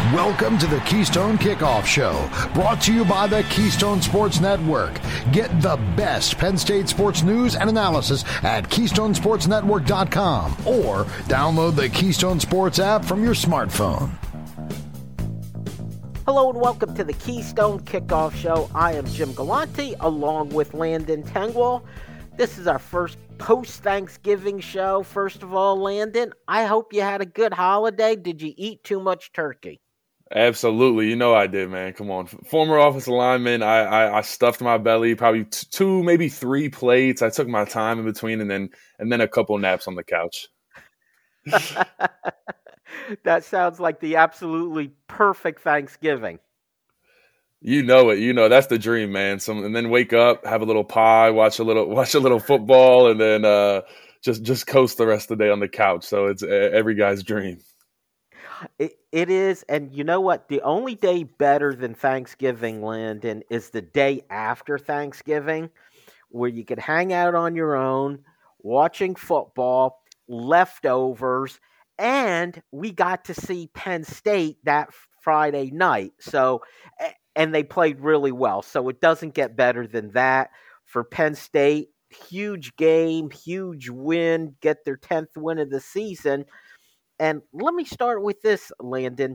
Welcome to the Keystone Kickoff Show, brought to you by the Keystone Sports Network. Get the best Penn State sports news and analysis at KeystonesportsNetwork.com or download the Keystone Sports app from your smartphone. Hello and welcome to the Keystone Kickoff Show. I am Jim Galante along with Landon Tengwall. This is our first post-Thanksgiving show. First of all, Landon, I hope you had a good holiday. Did you eat too much turkey? Absolutely. You know I did, man. Come on. Former offensive lineman, I stuffed my belly, probably two, maybe three plates. I took my time in between and then a couple naps on the couch. That sounds like the absolutely perfect Thanksgiving. You know it. You know that's the dream, man. And then wake up, have a little pie, watch a little football, and then just coast the rest of the day on the couch. So it's every guy's dream. It is, and you know what? The only day better than Thanksgiving, Landon, is the day after Thanksgiving, where you could hang out on your own, watching football, leftovers, and we got to see Penn State that Friday night. So, and they played really well. So it doesn't get better than that for Penn State. Huge game, huge win, get their 10th win of the season. And let me start with this, Landon.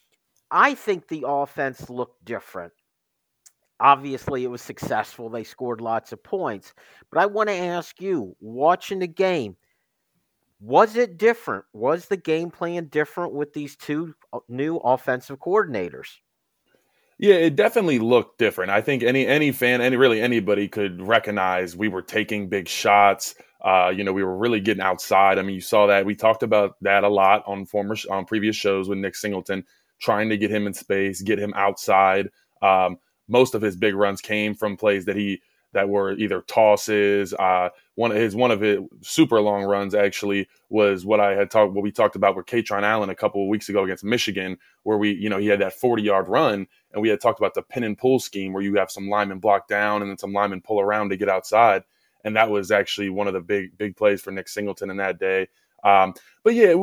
I think the offense looked different. Obviously, it was successful. They scored lots of points. But I want to ask you, watching the game, was it different? Was the game plan different with these two new offensive coordinators? Yeah, it definitely looked different. I think any fan, anybody could recognize we were taking big shots. We were really getting outside. I mean, you saw that. We talked about that a lot on previous shows with Nick Singleton, trying to get him in space, get him outside. Most of his big runs came from plays that were either tosses. One of his super long runs actually was what we talked about with Kaytron Allen a couple of weeks ago against Michigan, where he had that 40-yard run, and we had talked about the pin and pull scheme where you have some linemen block down and then some linemen pull around to get outside. And that was actually one of the big plays for Nick Singleton in that day. But yeah,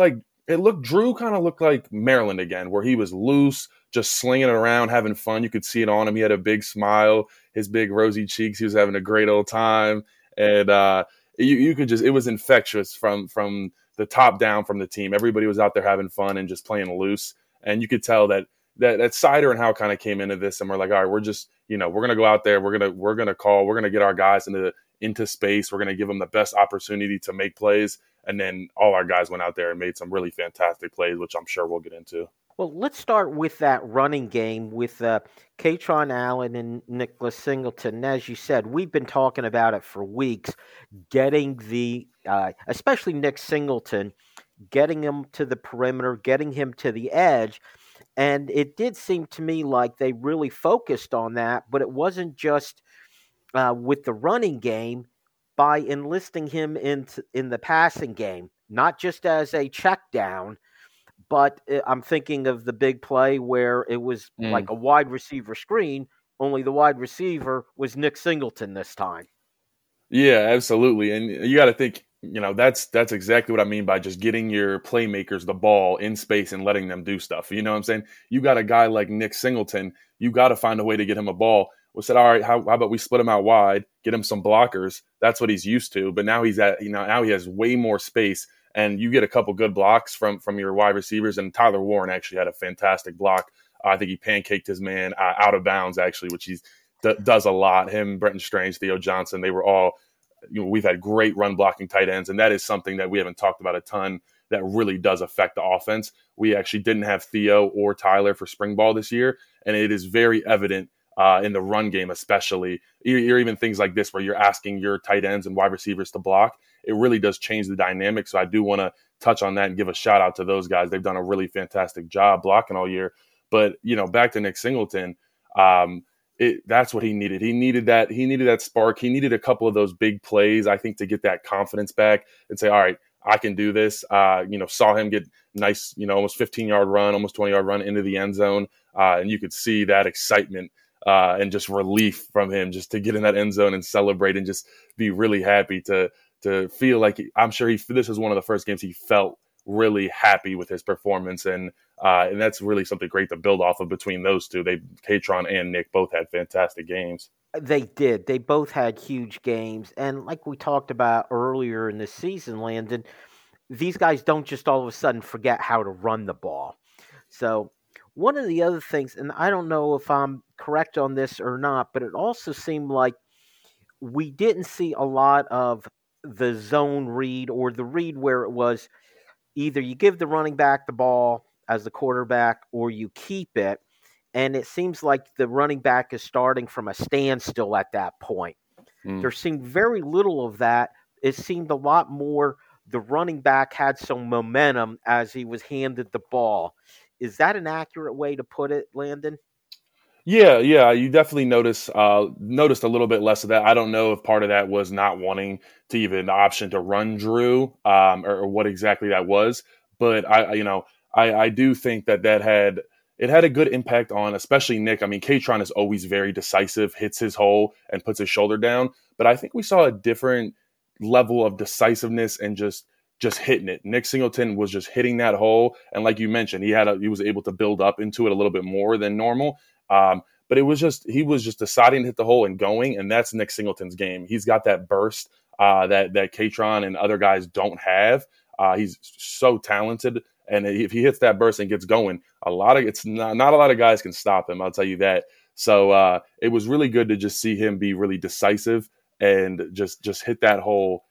Drew kind of looked like Maryland again, where he was loose, just slinging it around, having fun. You could see it on him. He had a big smile, his big rosy cheeks. He was having a great old time. And you could it was infectious from the top down from the team. Everybody was out there having fun and just playing loose. And you could tell that Sider and Howe kind of came into this and we're like, all right, we're just, we're going to go out there. We're going to get our guys into space. We're going to give them the best opportunity to make plays. And then all our guys went out there and made some really fantastic plays, which I'm sure we'll get into. Well, let's start with that running game with Kaytron Allen and Nicholas Singleton. And as you said, we've been talking about it for weeks, getting especially Nick Singleton, getting him to the perimeter, getting him to the edge. And it did seem to me like they really focused on that, but it wasn't just with the running game, by enlisting him in the passing game, not just as a check down, but I'm thinking of the big play where it was like a wide receiver screen, only the wide receiver was Nick Singleton this time. Yeah, absolutely. And you got to think, that's exactly what I mean by just getting your playmakers the ball in space and letting them do stuff. You know what I'm saying? You got a guy like Nick Singleton, you got to find a way to get him a ball. We said, all right, how about we split him out wide, get him some blockers? That's what he's used to. But now now he has way more space, and you get a couple good blocks from your wide receivers. And Tyler Warren actually had a fantastic block. I think he pancaked his man out of bounds, actually, which he does a lot. Him, Brenton Strange, Theo Johnson, they were all, we've had great run blocking tight ends, and that is something that we haven't talked about a ton that really does affect the offense. We actually didn't have Theo or Tyler for spring ball this year, and it is very evident in the run game, especially. You're even things like this where you're asking your tight ends and wide receivers to block. It really does change the dynamic. So I do want to touch on that and give a shout out to those guys. They've done a really fantastic job blocking all year. But, back to Nick Singleton, that's what he needed. He needed that spark. He needed a couple of those big plays, I think, to get that confidence back and say, all right, I can do this. Saw him get nice, almost 15-yard run, almost 20-yard run into the end zone. And you could see that excitement and just relief from him just to get in that end zone and celebrate and just be really happy to feel like, I'm sure this was one of the first games he felt really happy with his performance, and that's really something great to build off of between those two. Katron and Nick both had fantastic games. They did. They both had huge games. And like we talked about earlier in the season, Landon, these guys don't just all of a sudden forget how to run the ball. So one of the other things, and I don't know if I'm correct on this or not, but it also seemed like we didn't see a lot of the zone read or the read where it was either you give the running back the ball as the quarterback or you keep it. And it seems like the running back is starting from a standstill at that point. There seemed very little of that. It seemed a lot more the running back had some momentum as he was handed the ball. Is that an accurate way to put it, Landon? Yeah, you definitely noticed a little bit less of that. I don't know if part of that was not wanting to even option to run Drew, or what exactly that was. But I do think that had a good impact on especially Nick. I mean, Katron is always very decisive, hits his hole and puts his shoulder down. But I think we saw a different level of decisiveness and just hitting it. Nick Singleton was just hitting that hole, and like you mentioned, he was able to build up into it a little bit more than normal. But he was just deciding to hit the hole and going, and that's Nick Singleton's game. He's got that burst that Katron and other guys don't have. He's so talented, and if he hits that burst and gets going, not a lot of guys can stop him. I'll tell you that. So it was really good to just see him be really decisive and just hit that hole.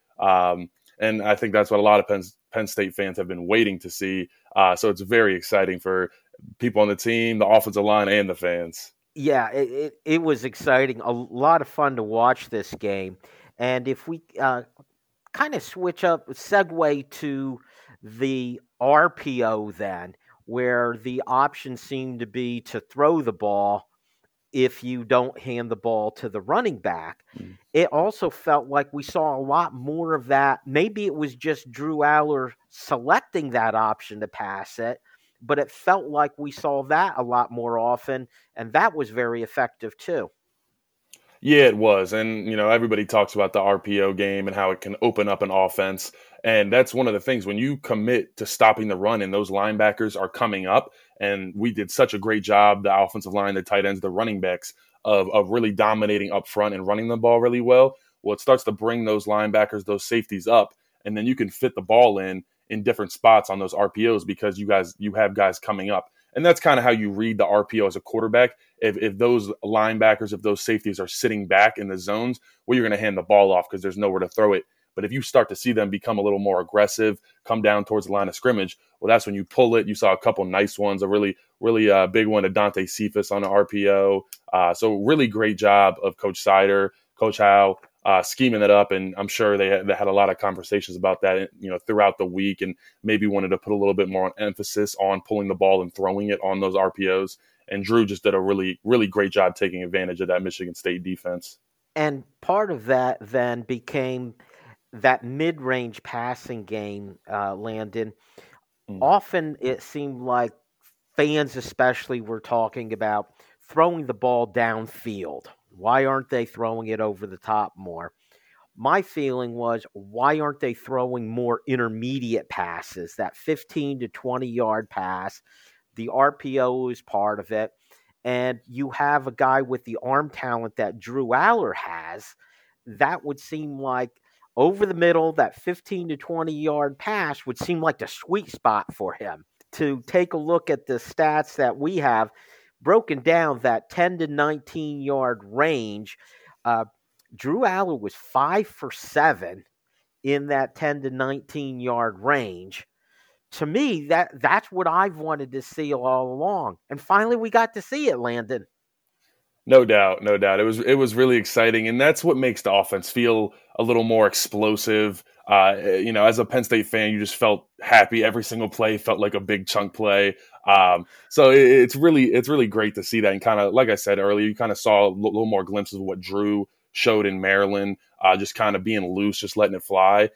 And I think that's what a lot of Penn State fans have been waiting to see. So it's very exciting for people on the team, the offensive line, and the fans. Yeah, it was exciting. A lot of fun to watch this game. And if we kind of segue to the RPO then, where the option seemed to be to throw the ball if you don't hand the ball to the running back. It also felt like we saw a lot more of that. Maybe it was just Drew Allar selecting that option to pass it, but it felt like we saw that a lot more often, and that was very effective too. Yeah, it was. And, everybody talks about the RPO game and how it can open up an offense. And that's one of the things when you commit to stopping the run and those linebackers are coming up. And we did such a great job, the offensive line, the tight ends, the running backs, of really dominating up front and running the ball really well. Well, it starts to bring those linebackers, those safeties up, and then you can fit the ball in different spots on those RPOs because you have guys coming up. And that's kind of how you read the RPO as a quarterback. If those linebackers, if those safeties are sitting back in the zones, well, you're going to hand the ball off because there's nowhere to throw it. But if you start to see them become a little more aggressive, come down towards the line of scrimmage, well, that's when you pull it. You saw a couple nice ones, a really big one to Dante Cephas on the RPO. So really great job of Coach Sider, Coach Howe, scheming it up. And I'm sure they had a lot of conversations about that, throughout the week, and maybe wanted to put a little bit more emphasis on pulling the ball and throwing it on those RPOs. And Drew just did a really, really great job taking advantage of that Michigan State defense. And part of that then became that mid-range passing game, Landon. Often it seemed like fans especially were talking about throwing the ball downfield. Why aren't they throwing it over the top more? My feeling was, why aren't they throwing more intermediate passes, that 15 to 20-yard pass? The RPO is part of it. And you have a guy with the arm talent that Drew Allar has. That would seem like over the middle, that 15 to 20-yard pass would seem like the sweet spot for him. To take a look at the stats that we have broken down, that 10 to 19-yard range, Drew Allar was 5 for 7 in that 10 to 19-yard range. To me, that's what I've wanted to see all along. And finally, we got to see it, Landon. No doubt. It was really exciting, and that's what makes the offense feel a little more explosive. As a Penn State fan, you just felt happy. Every single play felt like a big chunk play. So it's really great to see that. And kind of, like I said earlier, you kind of saw a little more glimpses of what Drew showed in Maryland, just kind of being loose, just letting it fly.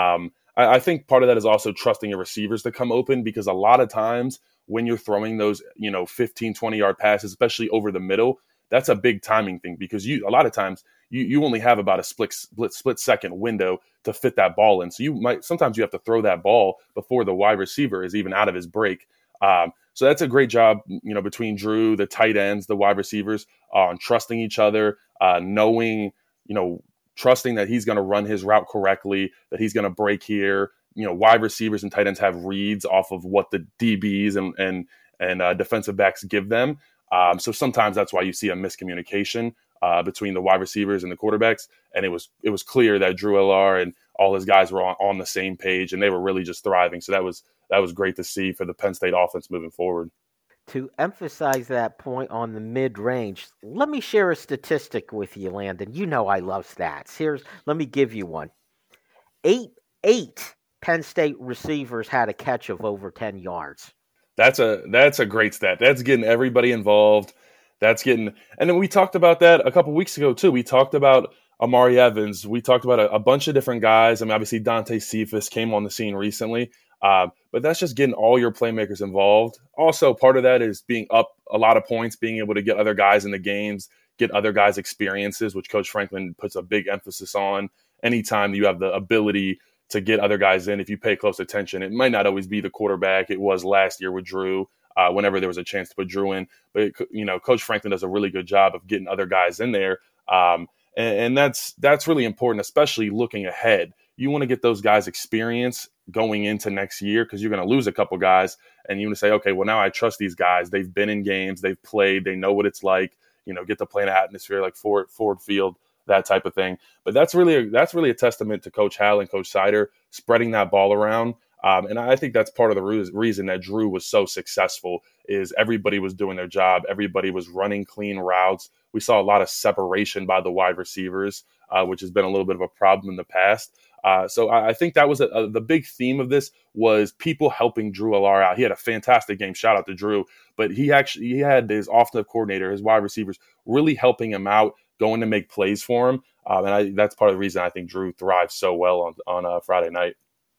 I think part of that is also trusting your receivers to come open, because a lot of times when you're throwing those, 15, 20-yard passes, especially over the middle, that's a big timing thing, because a lot of times you only have about a split second window to fit that ball in. So sometimes you have to throw that ball before the wide receiver is even out of his break. So that's a great job, between Drew, the tight ends, the wide receivers, on trusting each other, knowing, trusting that he's going to run his route correctly, that he's going to break here. Wide receivers and tight ends have reads off of what the DBs and defensive backs give them. So sometimes that's why you see a miscommunication between the wide receivers and the quarterbacks. And it was clear that Drew Allar and all his guys were on the same page, and they were really just thriving. So that was great to see for the Penn State offense moving forward. To emphasize that point on the mid-range, let me share a statistic with you, Landon. You know I love stats. Let me give you one. Eight Penn State receivers had a catch of over 10 yards. That's a great stat. That's getting everybody involved. And then we talked about that a couple weeks ago too. We talked about Amari Evans. We talked about a bunch of different guys. I mean, obviously Dante Cephas came on the scene recently. But that's just getting all your playmakers involved. Also, part of that is being up a lot of points, being able to get other guys in the games, get other guys experiences, which Coach Franklin puts a big emphasis on. Anytime you have the ability to get other guys in, if you pay close attention, it might not always be the quarterback. It was last year with Drew, whenever there was a chance to put Drew in. But, Coach Franklin does a really good job of getting other guys in there. And that's really important, especially looking ahead. You want to get those guys experience going into next year, because you're going to lose a couple guys, and you want to say, okay, well, now I trust these guys. They've been in games, they've played, they know what it's like, get to play in an atmosphere like Ford Field, that type of thing. But that's really a testament to Coach Hal and Coach Sider spreading that ball around. And I think that's part of the reason that Drew was so successful is everybody was doing their job. Everybody was running clean routes. We saw a lot of separation by the wide receivers, which has been a little bit of a problem in the past. So I think that was the big theme of this was people helping Drew Allar out. He had a fantastic game. Shout out to Drew. But he had his offensive coordinator, his wide receivers, really helping him out, going to make plays for him. That's part of the reason I think Drew thrived so well on Friday night.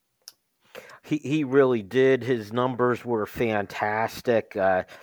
He really did. His numbers were fantastic.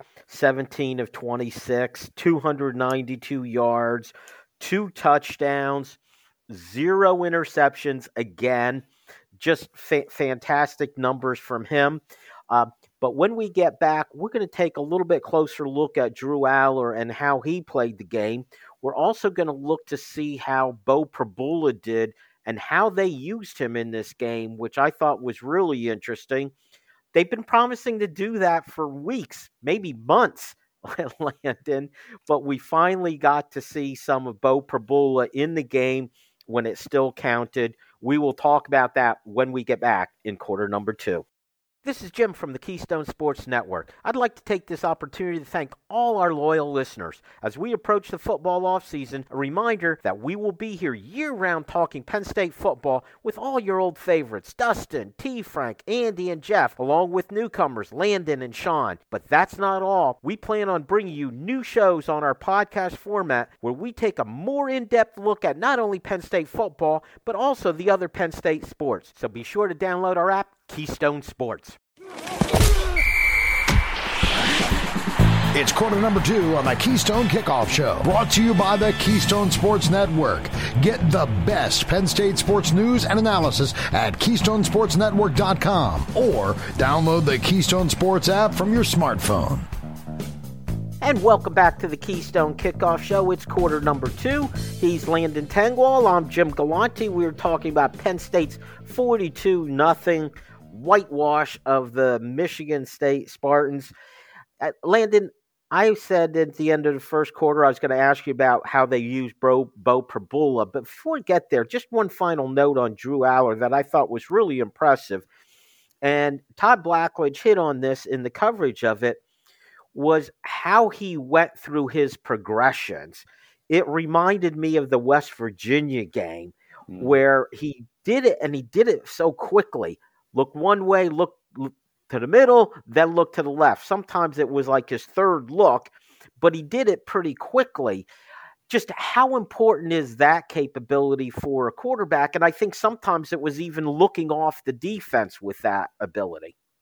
17 of 26, 292 yards, 2 touchdowns, 0 interceptions. Again, just fantastic numbers from him. But when we get back, we're going to take a little bit closer look at Drew Allar and how he played the game. We're also going to look to see how Beau Pribula did and how they used him in this game, which I thought was really interesting. They've been promising to do that for weeks, maybe months, Landon, but we finally got to see some of Beau Pribula in the game when it still counted. We will talk about that when we get back in quarter number 2. This is Jim from the Keystone Sports Network. I'd like to take this opportunity to thank all our loyal listeners. As we approach the football offseason, a reminder that we will be here year-round talking Penn State football with all your old favorites, Dustin, T. Frank, Andy, and Jeff, along with newcomers, Landon and Sean. But that's not all. We plan on bringing you new shows on our podcast format where we take a more in-depth look at not only Penn State football, but also the other Penn State sports. So be sure to download our app, Keystone Sports. It's quarter number 2 on the Keystone Kickoff Show, brought to you by the Keystone Sports Network. Get the best Penn State sports news and analysis at KeystoneSportsNetwork.com or download the Keystone Sports app from your smartphone. And welcome back to the Keystone Kickoff Show. It's quarter number 2. He's Landon Tengwall. I'm Jim Galante. We're talking about Penn State's 42-0 whitewash of the Michigan State Spartans. Landon, I said at the end of the first quarter I was going to ask you about how they used Beau Pribula, but before we get there, just one final note on Drew Allar that I thought was really impressive, and Todd Blackledge hit on this in the coverage of it, was how he went through his progressions. It reminded me of the West Virginia game where he did it, and he did it so quickly. Look one way, look to the middle, then look to the left. Sometimes it was like his third look, but he did it pretty quickly. Just how important is that capability for a quarterback? And I think sometimes it was even looking off the defense with that ability.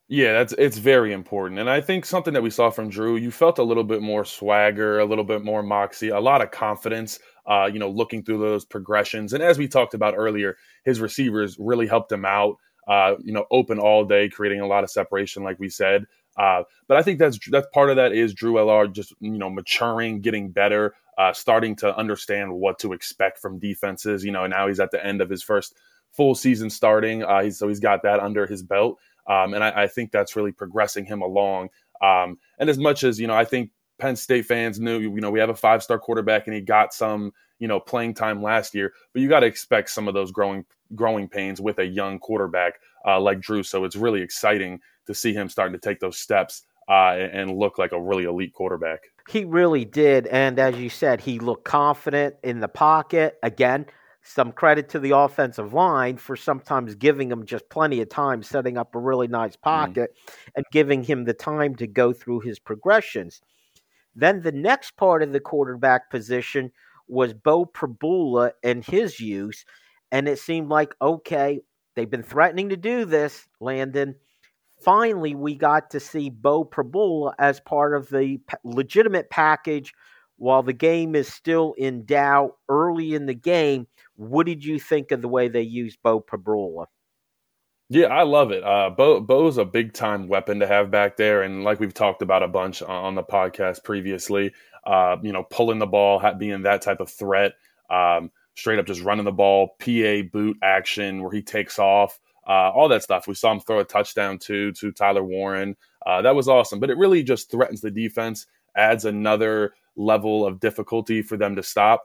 Yeah, it's very important. And I think something that we saw from Drew, you felt a little bit more swagger, a little bit more moxie, a lot of confidence, looking through those progressions. And as we talked about earlier, his receivers really helped him out, open all day, creating a lot of separation, like we said. But I think that's part of that is Drew Allard just, maturing, getting better, starting to understand what to expect from defenses. Now he's at the end of his first full season starting. So he's got that under his belt. And I think that's really progressing him along. And as much as, I think Penn State fans knew, we have a 5-star quarterback and he got some, playing time last year, but you got to expect some of those growing pains with a young quarterback like Drew. So it's really exciting to see him starting to take those steps and look like a really elite quarterback. He really did. And as you said, he looked confident in the pocket. Again, some credit to the offensive line for sometimes giving him just plenty of time, setting up a really nice pocket and giving him the time to go through his progressions. Then the next part of the quarterback position was Beau Pribula and his use. And it seemed like, okay, they've been threatening to do this, Landon. Finally, we got to see Beau Pribula as part of the legitimate package while the game is still in doubt early in the game. What did you think of the way they used Beau Pribula? Yeah, I love it. Beau's a big-time weapon to have back there, and like we've talked about a bunch on the podcast previously, pulling the ball, being that type of threat, straight up just running the ball, PA boot action where he takes off, all that stuff. We saw him throw a touchdown to Tyler Warren. That was awesome, but it really just threatens the defense, adds another level of difficulty for them to stop.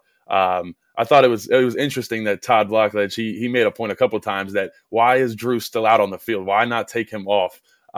I thought it was interesting that Todd Blackledge, he made a point a couple of times that why is Drew still out on the field? Why not take him off?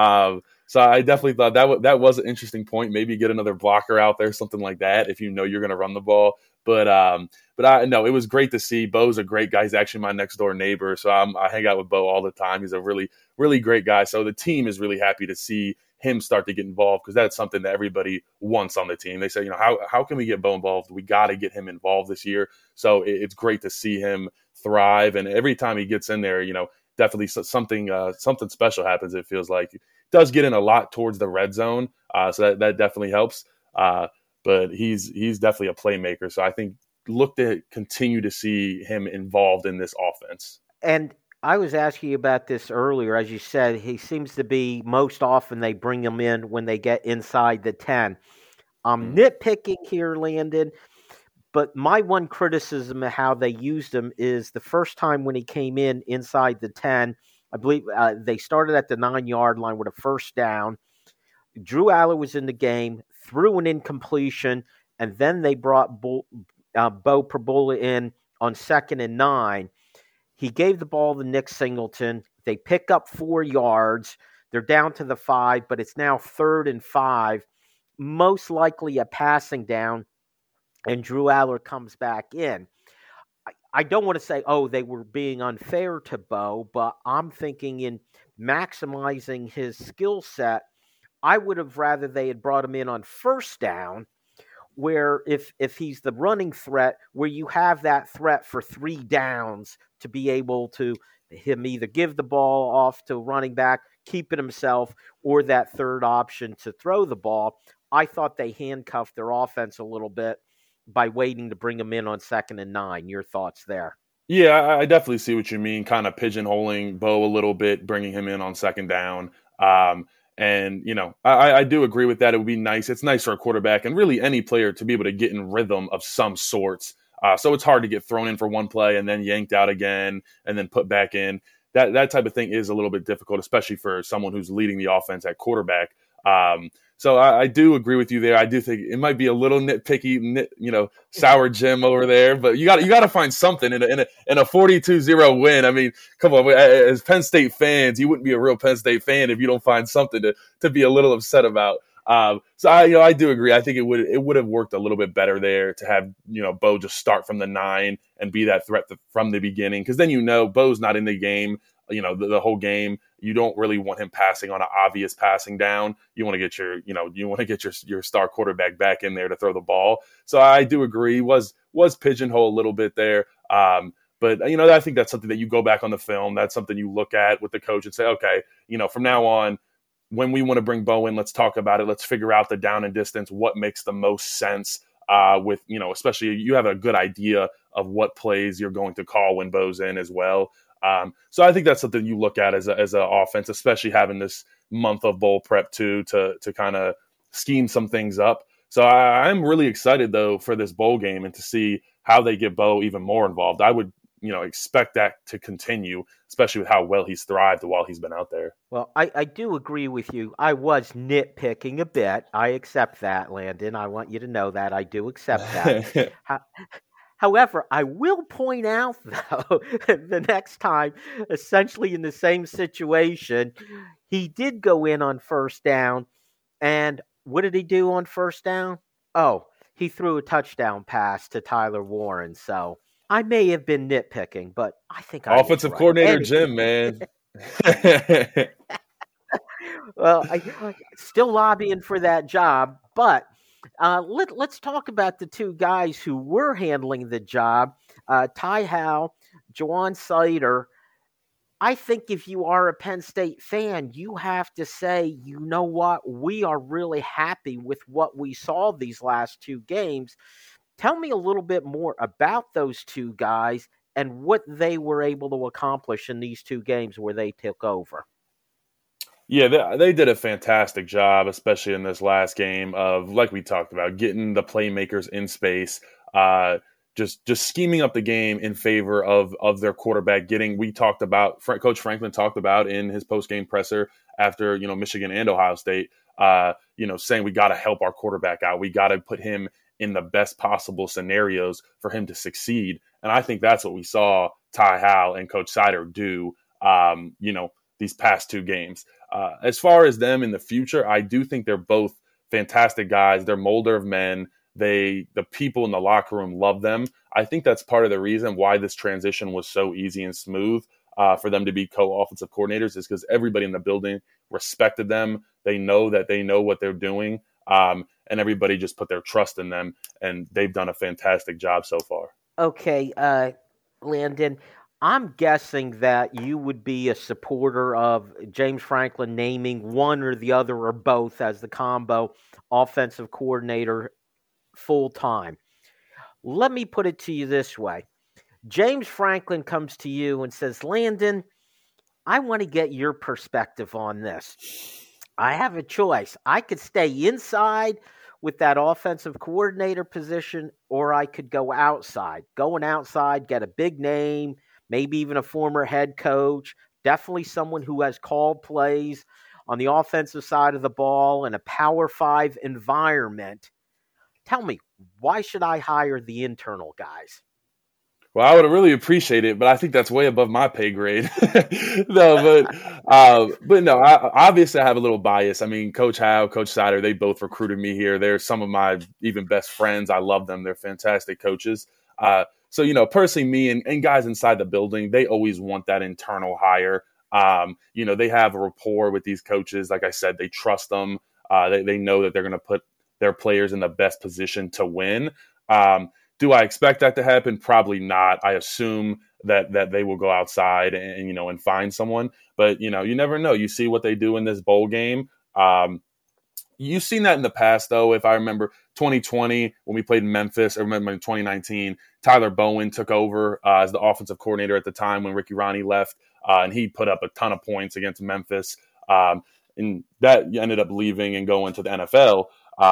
So I definitely thought that was an interesting point. Maybe get another blocker out there, something like that, if you know you're going to run the ball. But I know it was great to see. Beau's a great guy. He's actually my next door neighbor, so I hang out with Beau all the time. He's a really, really great guy. So the team is really happy to see him start to get involved because that's something that everybody wants on the team. They say, how can we get Beau involved? We got to get him involved this year. So it's great to see him thrive. And every time he gets in there, definitely something special happens. It feels like he does get in a lot towards the red zone. So that definitely helps. But he's definitely a playmaker. So I think look to continue to see him involved in this offense. And I was asking you about this earlier. As you said, he seems to be most often they bring him in when they get inside the 10. I'm nitpicking here, Landon, but my one criticism of how they used him is the first time when he came in inside the 10, I believe they started at the 9-yard line with a first down. Drew Allard was in the game, threw an incompletion, and then they brought Beau Pribula in on 2nd and 9. He gave the ball to Nick Singleton. They pick up 4 yards. They're down to the 5, but it's now 3rd and 5. Most likely a passing down, and Drew Allard comes back in. I don't want to say, they were being unfair to Beau, but I'm thinking in maximizing his skill set, I would have rather they had brought him in on first down, where if he's the running threat, where you have that threat for 3 downs to be able to him either give the ball off to running back, keep it himself, or that third option to throw the ball. I thought they handcuffed their offense a little bit by waiting to bring him in on 2nd and 9. Your thoughts there? Yeah, I definitely see what you mean, kind of pigeonholing Beau a little bit, bringing him in on 2nd down. And, I do agree with that. It would be nice. It's nice for a quarterback and really any player to be able to get in rhythm of some sorts. So it's hard to get thrown in for one play and then yanked out again and then put back in. That type of thing is a little bit difficult, especially for someone who's leading the offense at quarterback. So I do agree with you there. I do think it might be a little nitpicky, sour Jim over there, but you got to find something in a 42-0 win. I mean, come on, as Penn State fans, you wouldn't be a real Penn State fan if you don't find something to be a little upset about. So I do agree. I think it would have worked a little bit better there to have Beau just start from the 9 and be that threat from the beginning, because then Beau's not in the game. The whole game. You don't really want him passing on an obvious passing down. You want to get your star quarterback back in there to throw the ball. So I do agree. Was pigeonhole a little bit there. But I think that's something that you go back on the film. That's something you look at with the coach and say, okay, from now on, when we want to bring Bo in, let's talk about it. Let's figure out the down and distance, what makes the most sense with, especially you have a good idea of what plays you're going to call when Bo's in as well. So I think that's something you look at as an offense, especially having this month of bowl prep too, to kind of scheme some things up. So I'm really excited though for this bowl game and to see how they get Bo even more involved. I would, expect that to continue, especially with how well he's thrived while he's been out there. Well, I do agree with you. I was nitpicking a bit. I accept that, Landon. I want you to know that. I do accept that. However, I will point out, though, the next time, essentially in the same situation, he did go in on first down. And what did he do on first down? Oh, he threw a touchdown pass to Tyler Warren. So I may have been nitpicking, but I think I offensive was right. coordinator Jim, man. Well, I still lobbying for that job, but let's talk about the two guys who were handling the job, Ty Howle, Ja'Juan Seider. I think if you are a Penn State fan, you have to say, you know what, we are really happy with what we saw these last two games. Tell me a little bit more about those two guys and what they were able to accomplish in these two games where they took over. Yeah, they did a fantastic job, especially in this last game of, like we talked about, getting the playmakers in space, just scheming up the game in favor of their quarterback. We talked about, Coach Franklin talked about in his post-game presser after, Michigan and Ohio State, saying we got to help our quarterback out. We got to put him in the best possible scenarios for him to succeed. And I think that's what we saw Ty Howle and Coach Seider do, these past two games. As far as them in the future, I do think they're both fantastic guys. They're molder of men. The people in the locker room love them. I think that's part of the reason why this transition was so easy and smooth for them to be co-offensive coordinators, is because everybody in the building respected them. They know what they're doing. And everybody just put their trust in them, and they've done a fantastic job so far. Okay, Landon, I'm guessing that you would be a supporter of James Franklin naming one or the other or both as the combo offensive coordinator full-time. Let me put it to you this way. James Franklin comes to you and says, Landon, I want to get your perspective on this. I have a choice. I could stay inside with that offensive coordinator position, or I could go outside. Going outside, get a big name, maybe even a former head coach, definitely someone who has called plays on the offensive side of the ball in a Power 5 environment. Tell me, why should I hire the internal guys? Well, I would really appreciate it, but I think that's way above my pay grade. No, but no, obviously I have a little bias. I mean, Coach Howle, Coach Seider, they both recruited me here. They're some of my even best friends. I love them. They're fantastic coaches. So, personally, me and guys inside the building, they always want that internal hire. They have a rapport with these coaches. Like I said, they trust them. They know that they're going to put their players in the best position to win. Do I expect that to happen? Probably not. I assume that they will go outside and find someone. But, you never know. You see what they do in this bowl game. You've seen that in the past, though. If I remember 2020 when we played in Memphis, or remember in 2019, Tyler Bowen took over as the offensive coordinator at the time when Ricky Ronnie left, and he put up a ton of points against Memphis. And that ended up leaving and going to the NFL.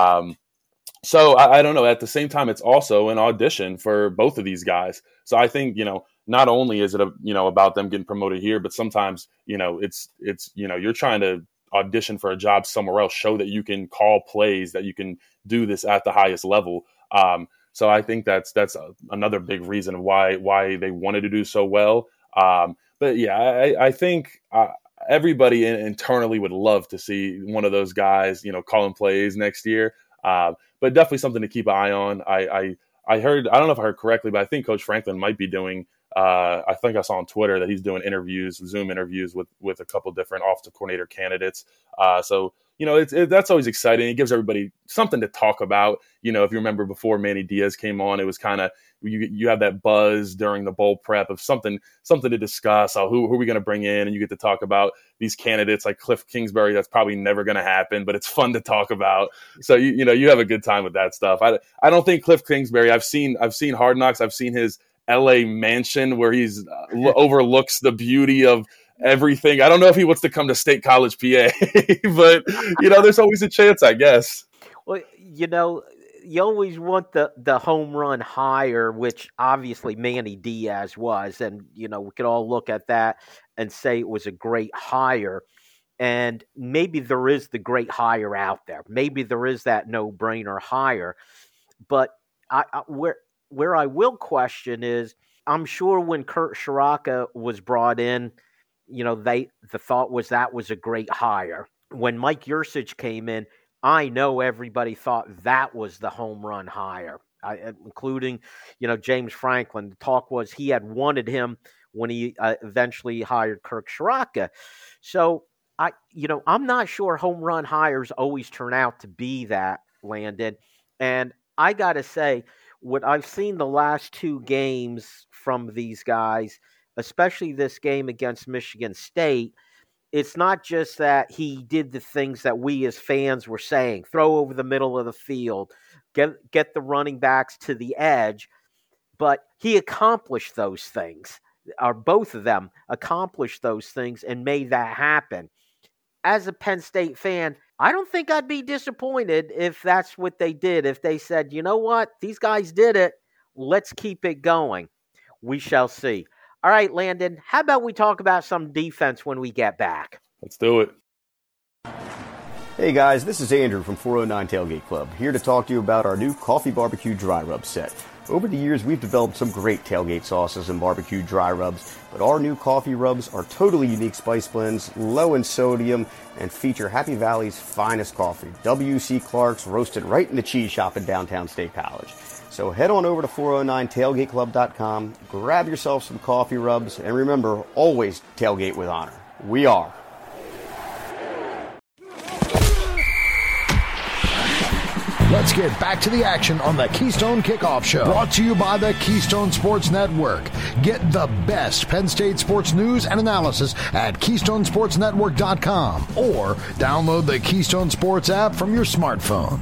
So I don't know. At the same time, it's also an audition for both of these guys. So I think, not only is it about them getting promoted here, but sometimes, it's you're trying to audition for a job somewhere else, show that you can call plays, that you can do this at the highest level. So I think that's another big reason of why they wanted to do so well. But yeah, I think everybody internally would love to see one of those guys, calling plays next year. But definitely something to keep an eye on. I heard, I don't know if I heard correctly, but I think Coach Franklin might be doing, I think I saw on Twitter that he's doing Zoom interviews with a couple different offensive coordinator candidates. So that's always exciting. It gives everybody something to talk about. If you remember before Manny Diaz came on, it was kind of you have that buzz during the bowl prep of something to discuss. Who are we going to bring in? And you get to talk about these candidates like Cliff Kingsbury. That's probably never going to happen, but it's fun to talk about. So you have a good time with that stuff. I don't think Cliff Kingsbury. I've seen Hard Knocks. I've seen his LA mansion where he's overlooks the beauty of everything. I don't know if he wants to come to State College, PA, but there's always a chance, I guess. Well, you always want the home run hire, which obviously Manny Diaz was, and we could all look at that and say it was a great hire. And maybe there is the great hire out there. Maybe there is that no-brainer hire. But where I will question is, I'm sure when Kurt Ciarrocca was brought in, the thought was that was a great hire. When Mike Yurcich came in, I know everybody thought that was the home run hire, including, James Franklin. The talk was he had wanted him when he eventually hired Kirk Ciarrocca. So I'm not sure home run hires always turn out to be that, Landon. And I got to say, what I've seen the last two games from these guys, especially this game against Michigan State, it's not just that he did the things that we as fans were saying, throw over the middle of the field, get the running backs to the edge, but he accomplished those things, or both of them accomplished those things and made that happen. As a Penn State fan, I don't think I'd be disappointed if that's what they did. If they said, you know what, these guys did it, let's keep it going. We shall see. All right, Landon, how about we talk about some defense when we get back? Let's do it. Hey guys, this is Andrew from 409 Tailgate Club, here to talk to you about our new Coffee Barbecue Dry Rub set. Over the years, we've developed some great tailgate sauces and barbecue dry rubs, but our new coffee rubs are totally unique spice blends, low in sodium, and feature Happy Valley's finest coffee, W.C. Clark's, roasted right in the cheese shop in downtown State College. So head on over to 409tailgateclub.com, grab yourself some coffee rubs, and remember, always tailgate with honor. We are. Let's get back to the action on the Keystone Kickoff Show. Brought to you by the Keystone Sports Network. Get the best Penn State sports news and analysis at KeystoneSportsNetwork.com or download the Keystone Sports app from your smartphone.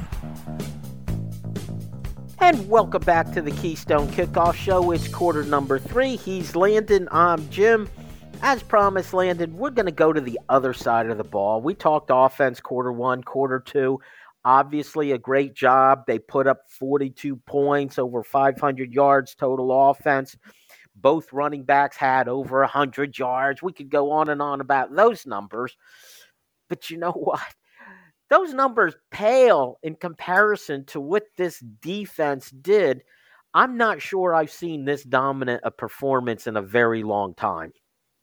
And welcome back to the Keystone Kickoff Show. It's quarter number 3. He's Landon. I'm Jim. As promised, Landon, we're going to go to the other side of the ball. We talked offense quarter 1, quarter 2. Obviously, a great job. They put up 42 points, over 500 yards total offense. Both running backs had over 100 yards. We could go on and on about those numbers. But you know what? Those numbers pale in comparison to what this defense did. I'm not sure I've seen this dominant a performance in a very long time.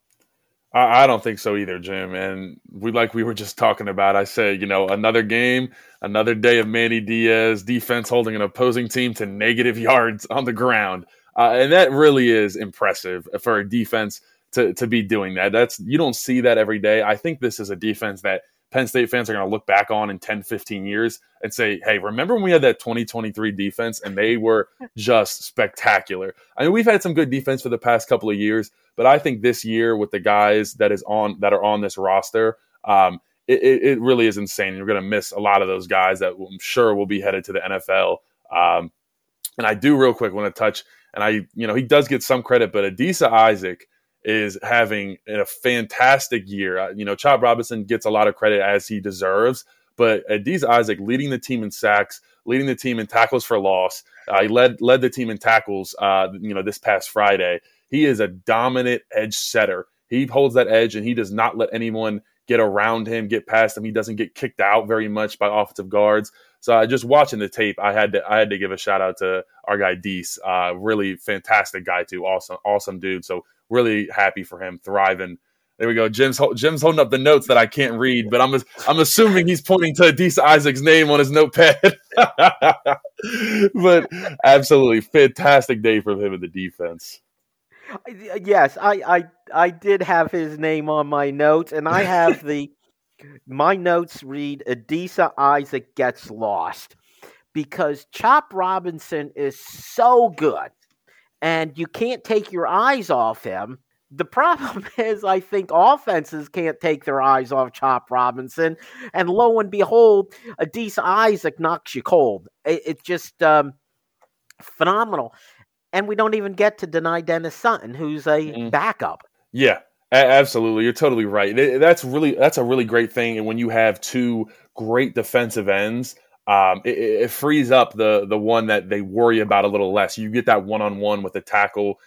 I don't think so either, Jim. And we were just talking about, I said, another game, another day of Manny Diaz, defense holding an opposing team to negative yards on the ground. And that really is impressive for a defense to be doing that. You don't see that every day. I think this is a defense that Penn State fans are going to look back on in 10, 15 years and say, hey, remember when we had that 2023 defense and they were just spectacular? I mean, we've had some good defense for the past couple of years, but I think this year with the guys that are on this roster, it really is insane. You're going to miss a lot of those guys that I'm sure will be headed to the NFL. And I do real quick want to touch, and he does get some credit, but Adisa Isaac is having a fantastic year. Chop Robinson gets a lot of credit as he deserves, but Adisa Isaac leading the team in sacks, leading the team in tackles for loss. He led the team in tackles, this past Friday. He is a dominant edge setter. He holds that edge, and he does not let anyone get around him, get past him. He doesn't get kicked out very much by offensive guards. So just watching the tape, I had to give a shout out to our guy Deese. Really fantastic guy too. Awesome dude. So really happy for him, thriving. There we go. Jim's holding up the notes that I can't read, but I'm assuming he's pointing to Adisa Isaac's name on his notepad. But absolutely fantastic day from him in the defense. Yes, I did have his name on my notes, and I have the My notes read Adisa Isaac gets lost because Chop Robinson is so good and you can't take your eyes off him. The problem is, I think offenses can't take their eyes off Chop Robinson, and lo and behold, Adisa Isaac knocks you cold. It's just phenomenal. And we don't even get to deny Dennis Sutton, who's a backup. Yeah, absolutely. You're totally right. That's a really great thing. And when you have two great defensive ends, it frees up the one that they worry about a little less. You get that one-on-one with the tackle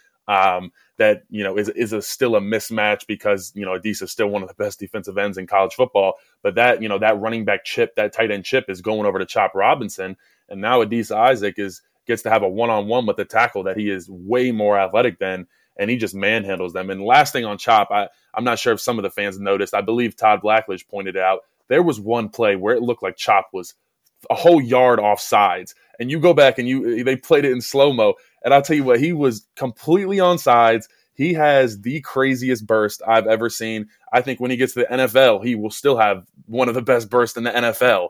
that is still a mismatch because Adisa is still one of the best defensive ends in college football. But that that running back chip, that tight end chip, is going over to Chop Robinson, and now Adisa Isaac gets to have a one-on-one with the tackle that he is way more athletic than, and he just manhandles them. And last thing on Chop, I'm not sure if some of the fans noticed. I believe Todd Blackledge pointed out there was one play where it looked like Chop was a whole yard off sides. And you go back and they played it in slow-mo, and I'll tell you what, he was completely on sides. He has the craziest burst I've ever seen. I think when he gets to the NFL, he will still have one of the best bursts in the NFL.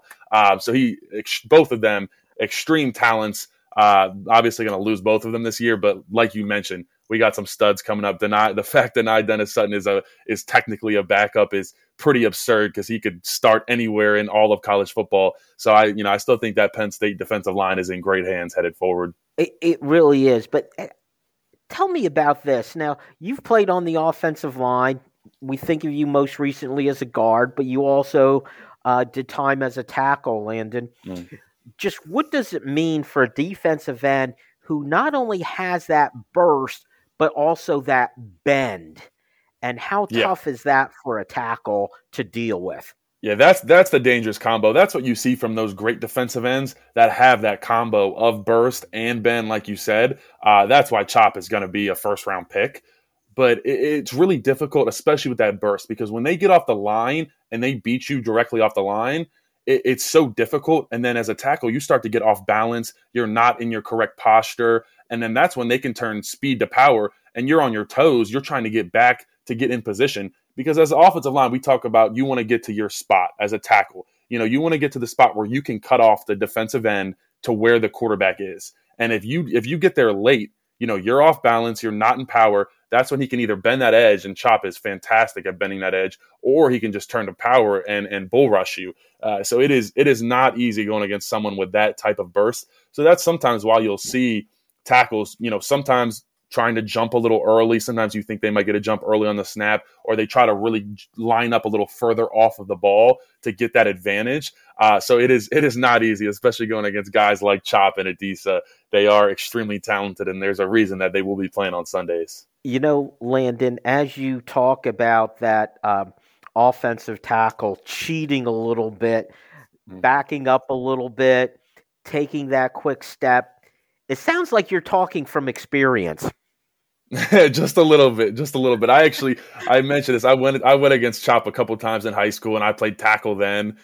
So both of them, extreme talents. Obviously going to lose both of them this year, but like you mentioned, we got some studs coming up. The fact that Dennis Sutton is technically a backup is pretty absurd because he could start anywhere in all of college football. So I still think that Penn State defensive line is in great hands headed forward. It really is. But tell me about this. Now, you've played on the offensive line. We think of you most recently as a guard, but you also did time as a tackle, Landon. Just what does it mean for a defensive end who not only has that burst, but also that bend? And how tough is that for a tackle to deal with? Yeah, that's the dangerous combo. That's what you see from those great defensive ends that have that combo of burst and bend, like you said. That's why Chop is going to be a first-round pick. But it's really difficult, especially with that burst, because when they get off the line and they beat you directly off the line, it's so difficult. And then as a tackle, you start to get off balance. You're not in your correct posture. And then that's when they can turn speed to power and you're on your toes. You're trying to get back to get in position, because as an offensive line, we talk about you want to get to your spot as a tackle. You want to get to the spot where you can cut off the defensive end to where the quarterback is. And if you get there late, you're off balance, you're not in power. That's when he can either bend that edge, and Chop is fantastic at bending that edge, or he can just turn to power and bull rush you. So it is not easy going against someone with that type of burst. So that's sometimes why you'll see tackles, sometimes trying to jump a little early. Sometimes you think they might get a jump early on the snap, or they try to really line up a little further off of the ball to get that advantage. So it is not easy, especially going against guys like Chop and Adisa. They are extremely talented, and there's a reason that they will be playing on Sundays. Landon, as you talk about that offensive tackle cheating a little bit, backing up a little bit, taking that quick step, it sounds like you're talking from experience. Just a little bit. I mentioned this. I went against Chop a couple times in high school, and I played tackle then.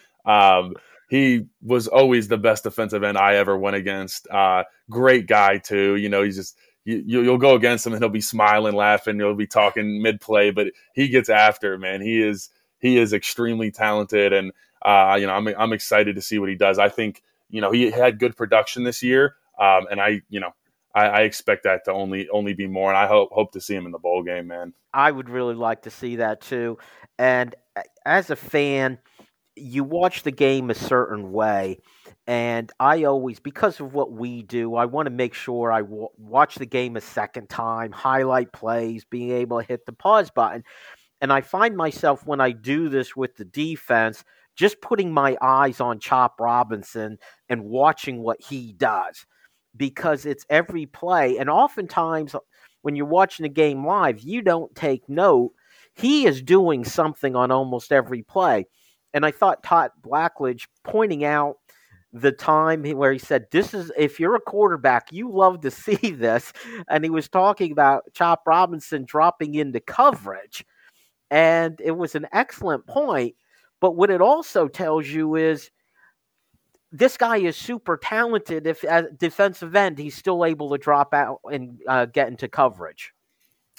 He was always the best defensive end I ever went against. Great guy too. He's just you'll go against him and he'll be smiling, laughing. He'll be talking mid play, but he gets after it, man. He is extremely talented, and I'm excited to see what he does. I think he had good production this year, and I expect that to only be more, and I hope to see him in the bowl game, man. I would really like to see that too. And as a fan, you watch the game a certain way, and I always, because of what we do, I want to make sure I watch the game a second time, highlight plays, being able to hit the pause button. And I find myself, when I do this with the defense, just putting my eyes on Chop Robinson and watching what he does, because it's every play. And oftentimes when you're watching the game live, you don't take note. He is doing something on almost every play. And I thought Todd Blackledge pointing out the time where he said, this is, if you're a quarterback, you love to see this. And he was talking about Chop Robinson dropping into coverage. And it was an excellent point. But what it also tells you is this guy is super talented. If at defensive end, he's still able to drop out and get into coverage.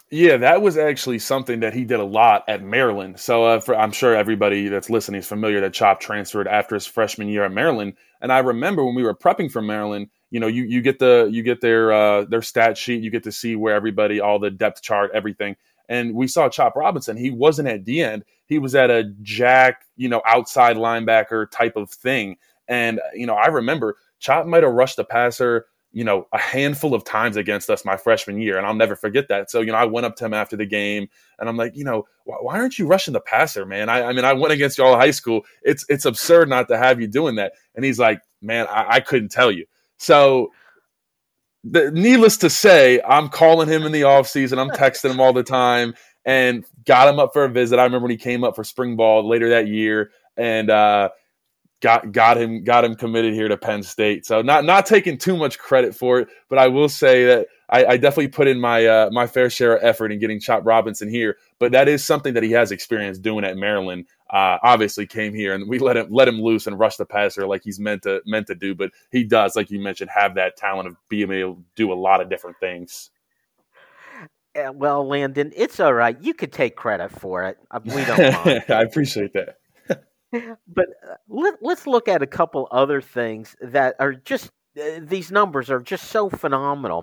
Yeah, that was actually something that he did a lot at Maryland. So I'm sure everybody that's listening is familiar that Chop transferred after his freshman year at Maryland. And I remember when we were prepping for Maryland, you get their stat sheet, you get to see where everybody, all the depth chart, everything. And we saw Chop Robinson. He wasn't at D end. He was at a jack, outside linebacker type of thing. And, I remember Chop might have rushed the passer a handful of times against us my freshman year. And I'll never forget that. So, I went up to him after the game and I'm like, why aren't you rushing the passer, man? I went against you all high school. It's absurd not to have you doing that. And he's like, man, I couldn't tell you. So needless to say, I'm calling him in the offseason. I'm texting him all the time and got him up for a visit. I remember when he came up for spring ball later that year and, got him committed here to Penn State. So not taking too much credit for it, but I will say that I definitely put in my fair share of effort in getting Chop Robinson here. But that is something that he has experience doing at Maryland. Obviously came here and we let him loose and rush the passer like he's meant to do. But he does, like you mentioned, have that talent of being able to do a lot of different things. Well, Landon, it's all right. You could take credit for it. We don't mind. I appreciate that. But let's look at a couple other things that are just these numbers are just so phenomenal.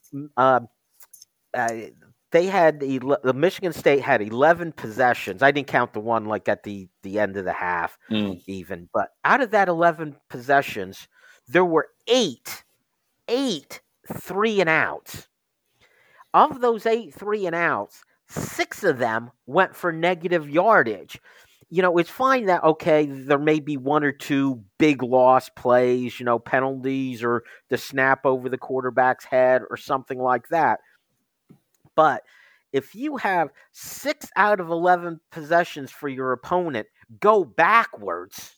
The Michigan State had 11 possessions. I didn't count the one like at the end of the half even. But out of that 11 possessions, there were eight 3-and-outs. Of those 8 3-and-outs, 6 of them went for negative yardage. It's fine that, okay, there may be 1 or 2 big loss plays, penalties or the snap over the quarterback's head or something like that. But if you have 6 out of 11 possessions for your opponent go backwards,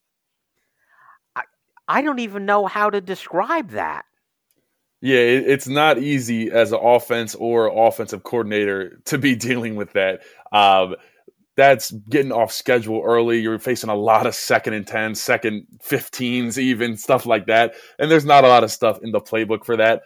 I don't even know how to describe that. Yeah, it's not easy as an offense or offensive coordinator to be dealing with that. That's getting off schedule early. You're facing a lot of 2nd and 10, 2nd 15s, even stuff like that. And there's not a lot of stuff in the playbook for that.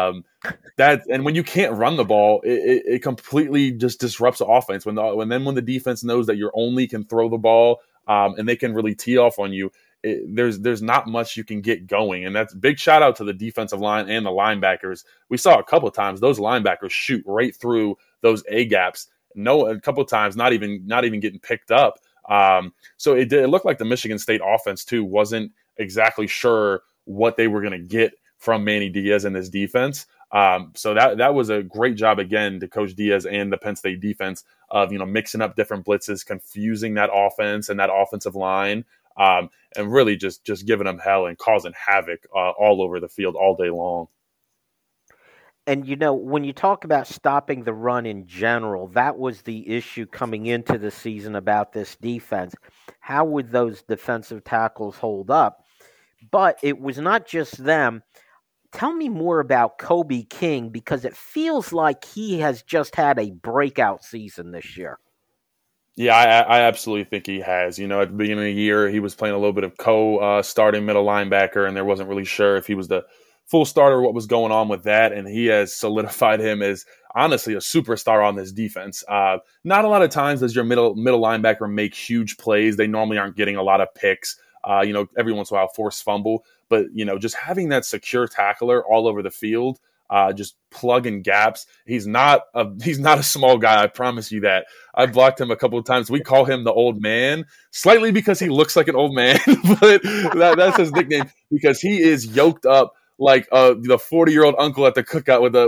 And when you can't run the ball, it completely just disrupts the offense. When the defense knows that you only can throw the ball, and they can really tee off on you, there's not much you can get going. And that's big shout out to the defensive line and the linebackers. We saw a couple of times those linebackers shoot right through those A gaps. A couple of times not even getting picked up. So it looked like the Michigan State offense too wasn't exactly sure what they were going to get from Manny Diaz in this defense. So that was a great job again to Coach Diaz and the Penn State defense of mixing up different blitzes, confusing that offense and that offensive line, and really just giving them hell and causing havoc all over the field all day long. And, when you talk about stopping the run in general, that was the issue coming into the season about this defense. How would those defensive tackles hold up? But it was not just them. Tell me more about Kobe King, because it feels like he has just had a breakout season this year. Yeah, I absolutely think he has. At the beginning of the year, he was playing a little bit of starting middle linebacker, and there wasn't really sure if he was the full starter, what was going on with that, and he has solidified him as honestly a superstar on this defense. Not a lot of times does your middle linebacker make huge plays. They normally aren't getting a lot of picks. Every once in a while forced fumble, but just having that secure tackler all over the field, just plugging gaps. He's not a small guy. I promise you that. I blocked him a couple of times. We call him the old man, slightly because he looks like an old man, but that's his nickname because he is yoked up like the 40-year-old uncle at the cookout with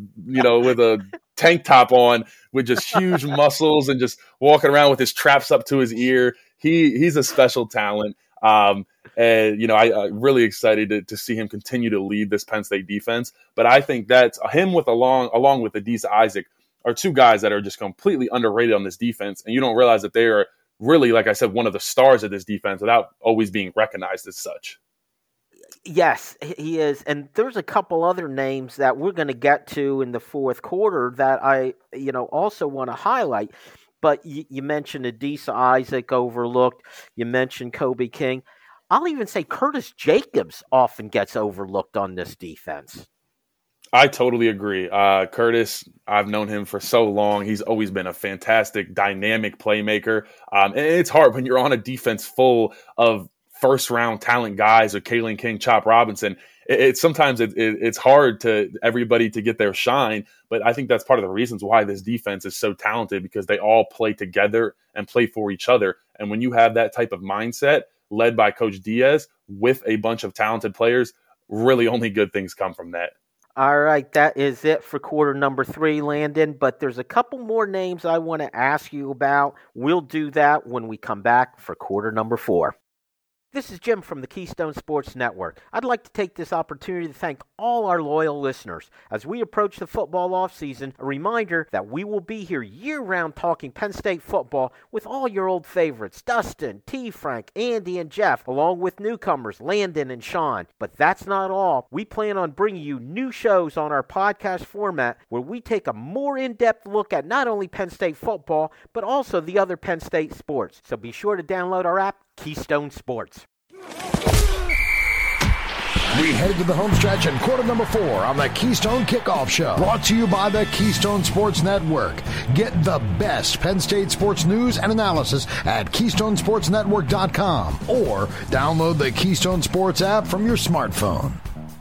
a tank top on with just huge muscles and just walking around with his traps up to his ear. He's a special talent. And I'm really excited to see him continue to lead this Penn State defense. But I think that's him along with Adisa Isaac are 2 guys that are just completely underrated on this defense. And you don't realize that they are really, like I said, one of the stars of this defense without always being recognized as such. Yes, he is. And there's a couple other names that we're going to get to in the fourth quarter that I, also want to highlight. But you mentioned Adisa Isaac overlooked. You mentioned Kobe King. I'll even say Curtis Jacobs often gets overlooked on this defense. I totally agree. Curtis, I've known him for so long. He's always been a fantastic, dynamic playmaker. And it's hard when you're on a defense full of first-round talent guys, or Kalen King, Chop Robinson. Sometimes it's hard to everybody to get their shine, but I think that's part of the reasons why this defense is so talented, because they all play together and play for each other. And when you have that type of mindset led by Coach Diaz with a bunch of talented players, really only good things come from that. All right, that is it for quarter number 3, Landon, but there's a couple more names I want to ask you about. We'll do that when we come back for quarter number 4. This is Jim from the Keystone Sports Network. I'd like to take this opportunity to thank all our loyal listeners. As we approach the football offseason, a reminder that we will be here year-round talking Penn State football with all your old favorites, Dustin, T. Frank, Andy, and Jeff, along with newcomers, Landon and Sean. But that's not all. We plan on bringing you new shows on our podcast format where we take a more in-depth look at not only Penn State football, but also the other Penn State sports. So be sure to download our app, Keystone Sports. We head to the home stretch in quarter number 4 on the Keystone Kickoff Show. Brought to you by the Keystone Sports Network. Get the best Penn State sports news and analysis at KeystoneSportsNetwork.com or download the Keystone Sports app from your smartphone.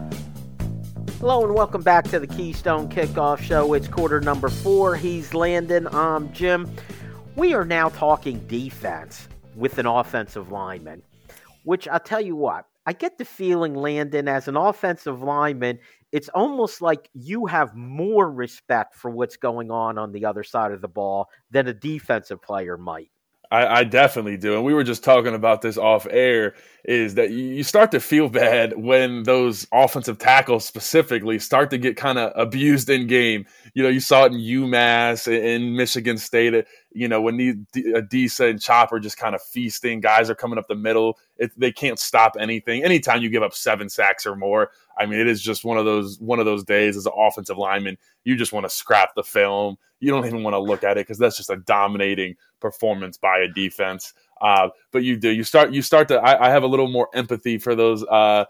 Hello and welcome back to the Keystone Kickoff Show. It's quarter number 4. He's Landon. I'm Jim. We are now talking defense with an offensive lineman, which I'll tell you what, I get the feeling, Landon, as an offensive lineman, it's almost like you have more respect for what's going on the other side of the ball than a defensive player might. I definitely do. And we were just talking about this off air, is that you start to feel bad when those offensive tackles specifically start to get kind of abused in game. You know, you saw it in UMass, in Michigan State, when Adisa and Chopper just kind of feasting, guys are coming up the middle. They can't stop anything. Anytime you give up 7 sacks or more, I mean, it is just one of those days as an offensive lineman, you just want to scrap the film. You don't even want to look at it because that's just a dominating performance by a defense. But you do. You start to. I have a little more empathy for those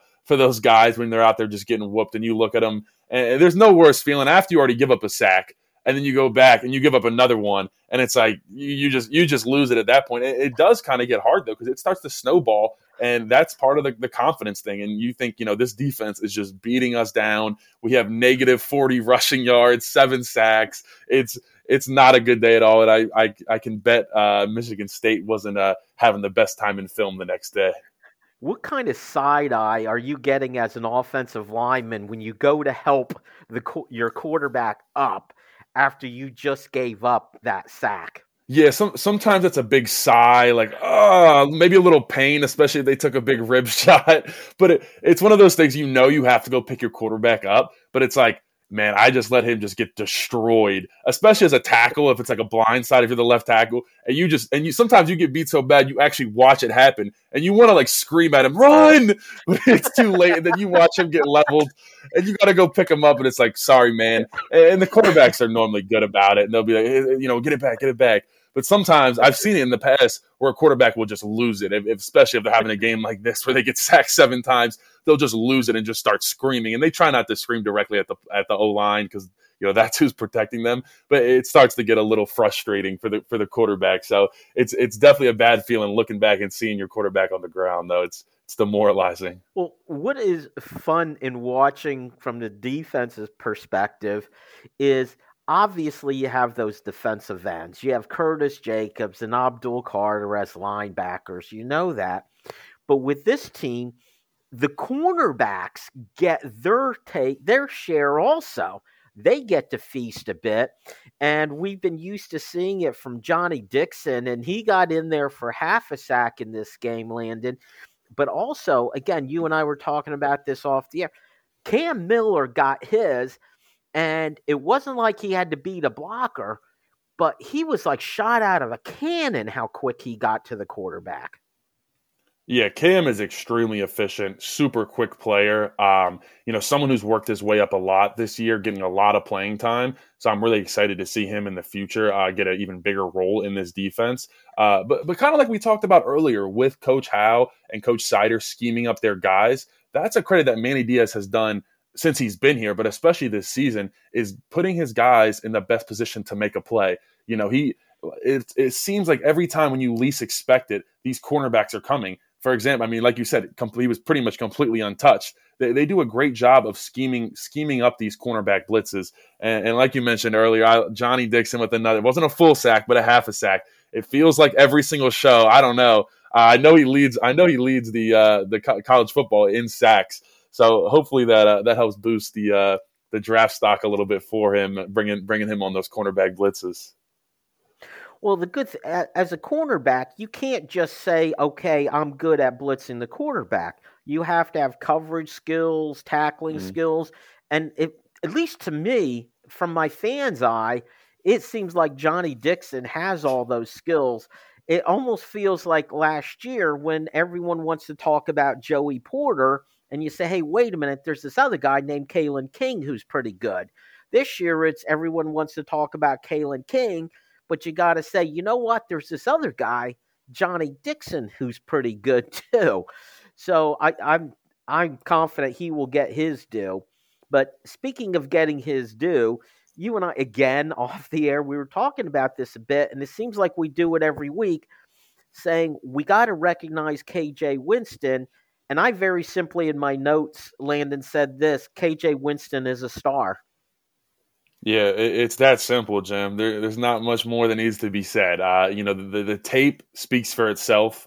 guys when they're out there just getting whooped, and you look at them, and there's no worse feeling after you already give up a sack, and then you go back and you give up another one, and it's like you just lose it at that point. It does kind of get hard though, because it starts to snowball, and that's part of the confidence thing. And you think, this defense is just beating us down. We have negative 40 rushing yards, 7 sacks. It's not a good day at all, and I can bet Michigan State wasn't having the best time in film the next day. What kind of side eye are you getting as an offensive lineman when you go to help your quarterback up after you just gave up that sack? Yeah, sometimes it's a big sigh, like, maybe a little pain, especially if they took a big rib shot. But it's one of those things, you have to go pick your quarterback up, but it's like, man, I just let him just get destroyed, especially as a tackle. If it's like a blind side, if you're the left tackle, and sometimes you get beat so bad, you actually watch it happen and you want to like scream at him, run, but it's too late. And then you watch him get leveled and you got to go pick him up. And it's like, sorry, man. And the quarterbacks are normally good about it. And they'll be like, hey, get it back. But sometimes I've seen it in the past where a quarterback will just lose it, especially if they're having a game like this where they get sacked 7 times. They'll just lose it and just start screaming. And they try not to scream directly at the O-line because that's who's protecting them. But it starts to get a little frustrating for the quarterback. So it's definitely a bad feeling looking back and seeing your quarterback on the ground, though. It's demoralizing. Well, what is fun in watching from the defense's perspective is – obviously, you have those defensive ends. You have Curtis Jacobs and Abdul Carter as linebackers. You know that. But with this team, the cornerbacks get their share also. They get to feast a bit. And we've been used to seeing it from Johnny Dixon, and he got in there for half a sack in this game, Landon. But also, again, you and I were talking about this off the air. Cam Miller got his. And it wasn't like he had to beat a blocker, but he was like shot out of a cannon how quick he got to the quarterback. Yeah, Cam is extremely efficient, super quick player. Someone who's worked his way up a lot this year, getting a lot of playing time. So I'm really excited to see him in the future get an even bigger role in this defense. But kind of like we talked about earlier with Coach Howe and Coach Sider scheming up their guys, that's a credit that Manny Diaz has done since he's been here, but especially this season, is putting his guys in the best position to make a play. You know, it seems like every time when you least expect it, these cornerbacks are coming. For example, I mean, like you said, he was pretty much completely untouched. They do a great job of scheming up these cornerback blitzes. And like you mentioned earlier, Johnny Dixon with another, it wasn't a full sack, but a half a sack. It feels like every single show. I don't know. I know he leads the college football in sacks. So hopefully that helps boost the draft stock a little bit for him, bringing him on those cornerback blitzes. Well, as a cornerback, you can't just say, okay, I'm good at blitzing the quarterback. You have to have coverage skills, tackling skills. And at least to me, from my fan's eye, it seems like Johnny Dixon has all those skills. It almost feels like last year when everyone wants to talk about Joey Porter, and you say, hey, wait a minute, there's this other guy named Kalen King who's pretty good. This year, it's everyone wants to talk about Kalen King, but you got to say, you know what? There's this other guy, Johnny Dixon, who's pretty good too. So I'm confident he will get his due. But speaking of getting his due, you and I, again, off the air, we were talking about this a bit, and it seems like we do it every week, saying we got to recognize KJ Winston. And I very simply in my notes, Landon, said this: KJ Winston is a star. Yeah, it's that simple, Jim. There's not much more that needs to be said. You know, the tape speaks for itself.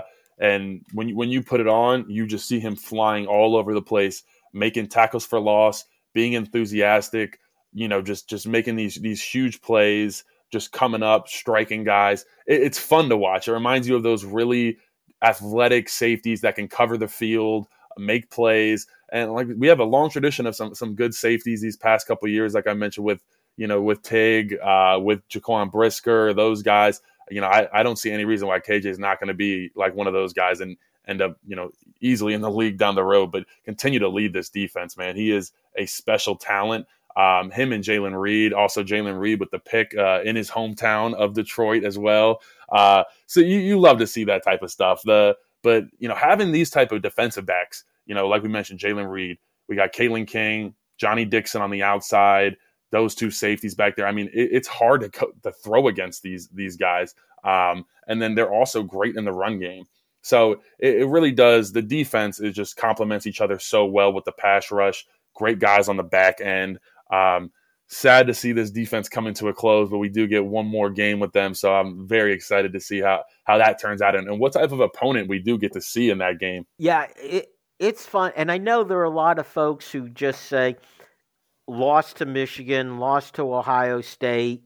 And when you put it on, you just see him flying all over the place, making tackles for loss, being enthusiastic, you know, just making these huge plays, just coming up, striking guys. It's fun to watch. It reminds you of those really athletic safeties that can cover the field, make plays. And like we have a long tradition of some good safeties these past couple of years, like I mentioned with Tig, with Jaquan Brisker, those guys. You know, I don't see any reason why KJ is not going to be like one of those guys and end up, you know, easily in the league down the road, but continue to lead this defense, man. He is a special talent. Him and Jalen Reed, also Jalen Reed with the pick in his hometown of Detroit as well. So you love to see that type of stuff. But you know, having these type of defensive backs, you know, like we mentioned, Jalen Reed, we got Kalen King, Johnny Dixon on the outside, those two safeties back there. I mean, it's hard to throw against these guys. And then they're also great in the run game. So it really does. The defense is just complements each other so well with the pass rush. Great guys on the back end. Sad to see this defense coming to a close, but we do get one more game with them. So I'm very excited to see how that turns out and what type of opponent we do get to see in that game. Yeah, it's fun. And I know there are a lot of folks who just say, lost to Michigan, lost to Ohio State,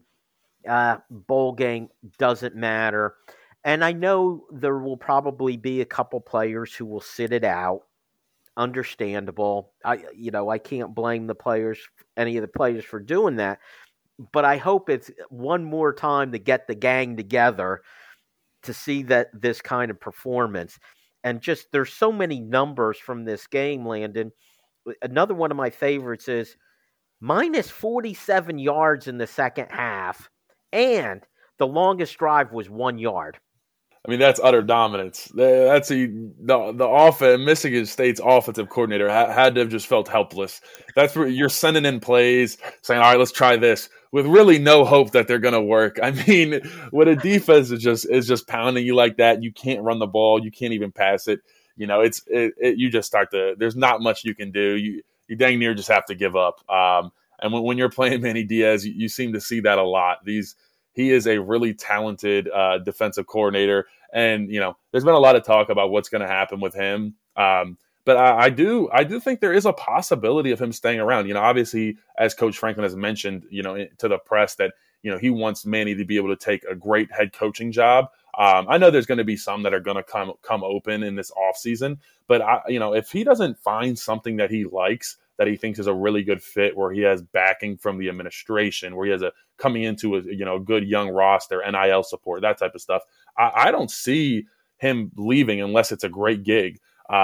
bowl game doesn't matter. And I know there will probably be a couple players who will sit it out. Understandable. I can't blame any of the players for doing that. But I hope it's one more time to get the gang together to see this kind of performance. And just there's so many numbers from this game, Landon. Another one of my favorites is minus 47 yards in the second half, and the longest drive was 1 yard. I mean, that's utter dominance. That's the Michigan State's offensive coordinator had to have just felt helpless. That's where you're sending in plays, saying, all right, let's try this, with really no hope that they're going to work. I mean, when a defense is just pounding you like that, you can't run the ball, you can't even pass it. You know, you just start to. There's not much you can do. You dang near just have to give up. And when you're playing Manny Diaz, you seem to see that a lot. He is a really talented defensive coordinator. And, you know, there's been a lot of talk about what's going to happen with him. But I do think there is a possibility of him staying around. You know, obviously, as Coach Franklin has mentioned, you know, to the press that, you know, he wants Manny to be able to take a great head coaching job. I know there's going to be some that are going to come open in this offseason. But, if he doesn't find something that he likes, that he thinks is a really good fit, where he has backing from the administration, where he has coming into a good young roster, NIL support, that type of stuff, I don't see him leaving unless it's a great gig.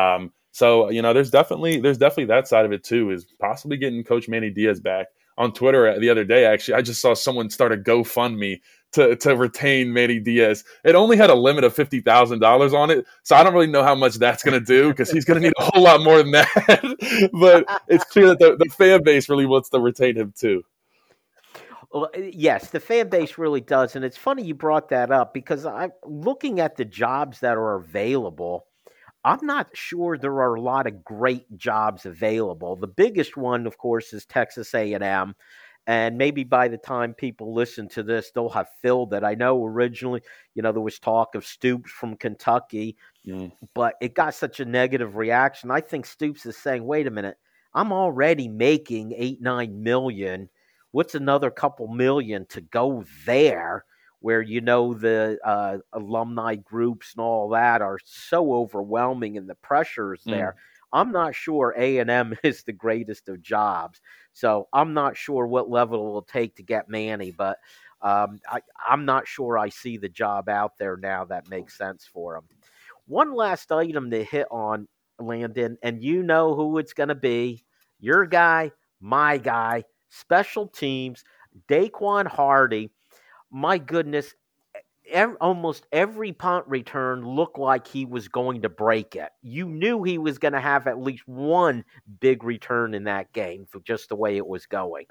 So, you know, there's definitely that side of it too, is possibly getting Coach Manny Diaz back. On Twitter the other day, actually, I just saw someone start a GoFundMe to retain Manny Diaz. It only had a limit of $50,000 on it, so I don't really know how much that's going to do because he's going to need a whole lot more than that. But it's clear that the fan base really wants to retain him too. Well, yes, the fan base really does, and it's funny you brought that up because I'm looking at the jobs that are available. I'm not sure there are a lot of great jobs available. The biggest one, of course, is Texas A&M, and maybe by the time people listen to this, they'll have filled it. I know originally, there was talk of Stoops from Kentucky, but it got such a negative reaction. I think Stoops is saying, wait a minute, I'm already making $8-9 million. What's another couple million to go there where, the alumni groups and all that are so overwhelming and the pressure is there. I'm not sure A&M is the greatest of jobs. So I'm not sure what level it will take to get Manny, but I'm not sure I see the job out there now that makes sense for him. One last item to hit on, Landon, and you know who it's going to be. Your guy, my guy. Special teams, Daquan Hardy. My goodness, almost every punt return looked like he was going to break it. You knew he was going to have at least one big return in that game for just the way it was going.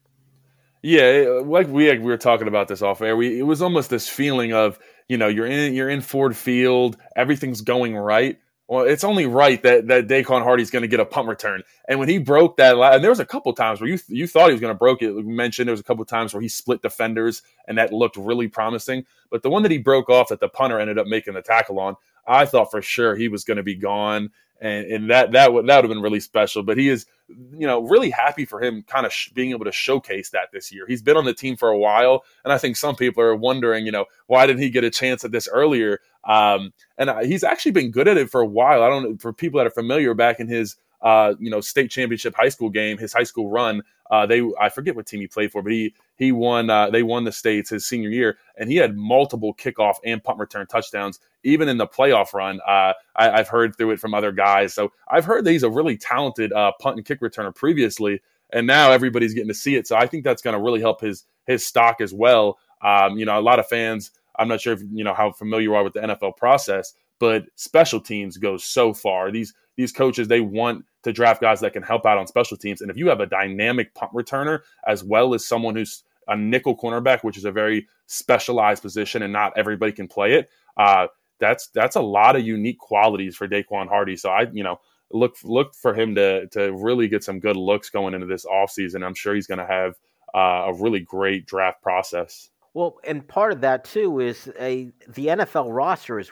Yeah, like we were talking about this off air. It was almost this feeling of, you're in Ford Field, everything's going right. Well, it's only right that Daquan Hardy's going to get a punt return. And when he broke that, and there was a couple times where you thought he was going to broke it. We mentioned there was a couple times where he split defenders, and that looked really promising. But the one that he broke off that the punter ended up making the tackle on, I thought for sure he was going to be gone. And that would have been really special. But he is, really happy for him kind of being able to showcase that this year. He's been on the team for a while, and I think some people are wondering, why didn't he get a chance at this earlier? And he's actually been good at it for a while. I don't know, for people that are familiar, back in his state championship high school game, his high school run, I forget what team he played for, but he won. They won the states his senior year, and he had multiple kickoff and punt return touchdowns, even in the playoff run. I've heard through it from other guys, so I've heard that he's a really talented punt and kick returner previously, and now everybody's getting to see it. So I think that's going to really help his stock as well. A lot of fans. I'm not sure if how familiar you are with the NFL process, but special teams goes so far. These coaches, they want to draft guys that can help out on special teams. And if you have a dynamic punt returner as well as someone who's a nickel cornerback, which is a very specialized position and not everybody can play it, that's a lot of unique qualities for Daquan Hardy. So I look for him to really get some good looks going into this offseason. I'm sure he's going to have a really great draft process. Well, and part of that, too, is the NFL roster is,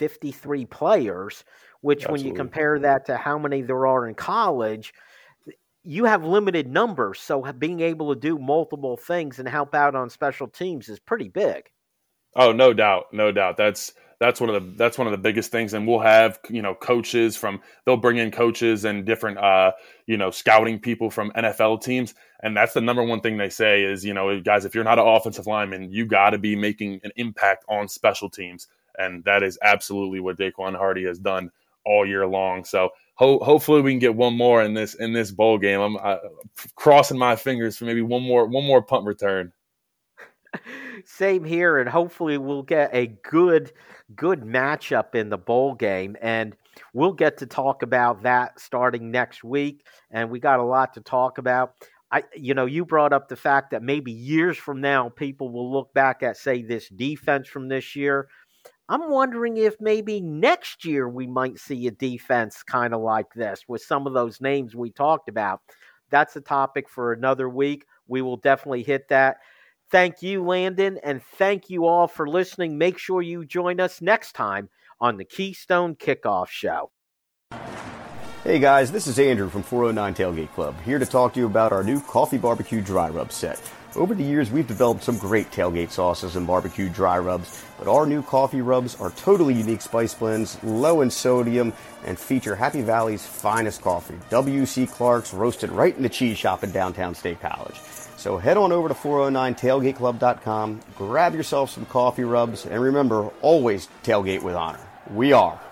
53 players, which Absolutely. When you compare that to how many there are in college, you have limited numbers. So being able to do multiple things and help out on special teams is pretty big. Oh, no doubt. That's one of the biggest things. And we'll have, coaches they'll bring in coaches and different, scouting people from NFL teams. And that's the number one thing they say is, guys, if you're not an offensive lineman, you got to be making an impact on special teams. And that is absolutely what Daquan Hardy has done all year long. So hopefully we can get one more in this bowl game. I'm crossing my fingers for maybe one more punt return. Same here, and hopefully we'll get a good matchup in the bowl game, and we'll get to talk about that starting next week, and we got a lot to talk about. You brought up the fact that maybe years from now, people will look back at, say, this defense from this year. I'm wondering if maybe next year we might see a defense kind of like this with some of those names we talked about. That's a topic for another week. We will definitely hit that. Thank you, Landon, and thank you all for listening. Make sure you join us next time on the Keystone Kickoff Show. Hey guys, this is Andrew from 409 Tailgate Club, here to talk to you about our new Coffee Barbecue Dry Rub set. Over the years, we've developed some great tailgate sauces and barbecue dry rubs, but our new coffee rubs are totally unique spice blends, low in sodium, and feature Happy Valley's finest coffee, W.C. Clark's, roasted right in the cheese shop in downtown State College. So head on over to 409tailgateclub.com, grab yourself some coffee rubs, and remember, always tailgate with honor. We are